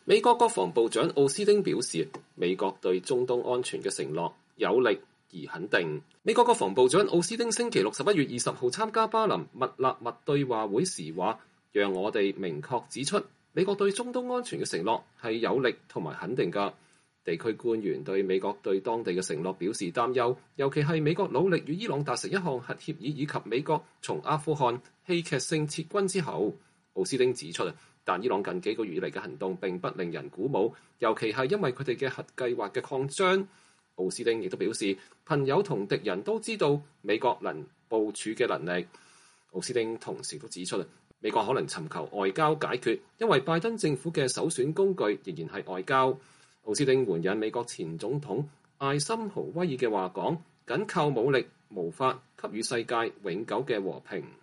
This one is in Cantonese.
美國國防部長奧斯汀表示，美國對中東安全嘅承諾有力而肯定。美國國防部長奧斯汀星期六11月20號參加巴林密納密對話會時話，讓我哋明確指出，美國對中東安全嘅承諾係有力同埋肯定㗎。地區官員對美國對當地嘅承諾表示擔憂，尤其係美國努力與伊朗達成一項核協議，以及美國從阿富汗戲劇性撤軍之後。奧斯汀指出，但伊朗近幾個月以嚟嘅行動並不令人鼓舞，尤其係因為佢哋嘅核計劃嘅擴張。奧斯汀亦都表示，朋友同敵人都知道美國能部署嘅能力。奧斯汀同時都指出，美國可能尋求外交解決，因為拜登政府嘅首選工具仍然係外交。奧斯汀援引美國前總統艾森豪威爾嘅話講，僅靠武力無法給予世界永久嘅和平。